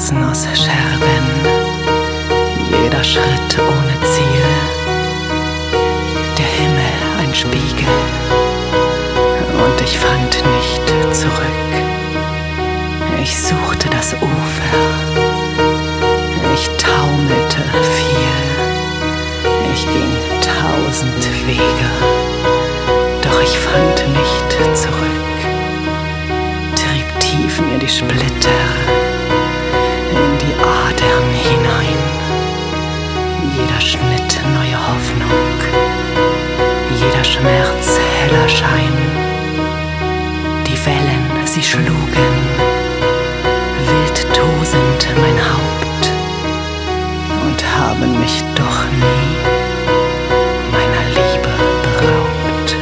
Straßen aus Scherben, jeder Schritt ohne Ziel, der Himmel ein Spiegel, und ich fand nicht zurück. Ich suchte das Ufer, ich taumelte viel, ich ging 1000 Wege, doch ich fand nicht zurück. Trieb tief mir die Splitter in die Adern hinein, jeder Schnitt neue Hoffnung, jeder Schmerz heller Schein. Die Wellen, sie schlugen wild tosend mein Haupt und haben mich doch nie meiner Liebe beraubt.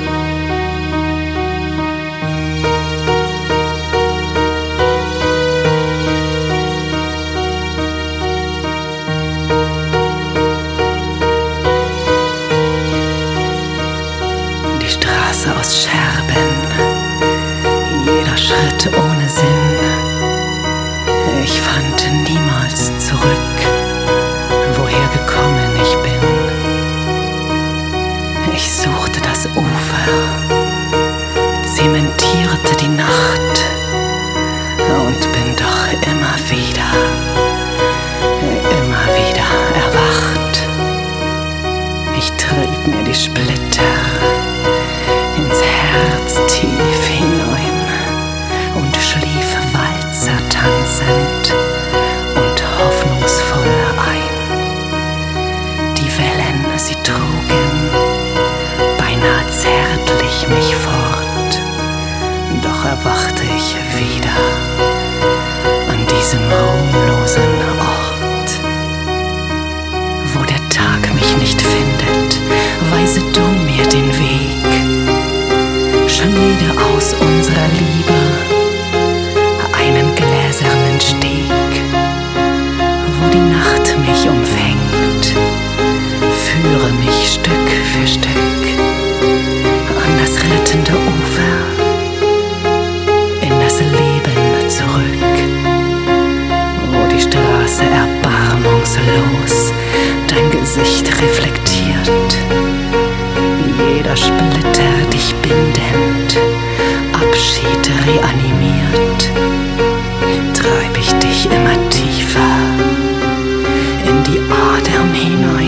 Die Straße aus Scherben, jeder Schritt ohne Sinn. Ich fand niemals zurück, woher gekommen ich bin. Ich suchte das Ufer, zementierte die Nacht und bin doch immer wieder erwacht. Ich trieb mir die Splitter ins Herz tief hinein und schlief Walzer tanzend und hoffnungsvoll ein. Die Wellen, sie trugen beinahe zärtlich mich fort, doch erwachte ich wieder an diesem ruhmlosen Ort. Wo der Tag mich nicht findet, weise du mir den Weg. Schmiede aus unserer Liebe einen gläsernen Steg, wo die Nacht mich umfängt. Führe mich Stück für Stück an das rettende Ufer, in das Leben zurück, wo die Straße erbarmungslos dein Gesicht reflektiert, jeder Splitter dich bindend, Abschied reanimiert, treib ich dich immer tiefer in die Adern hinein.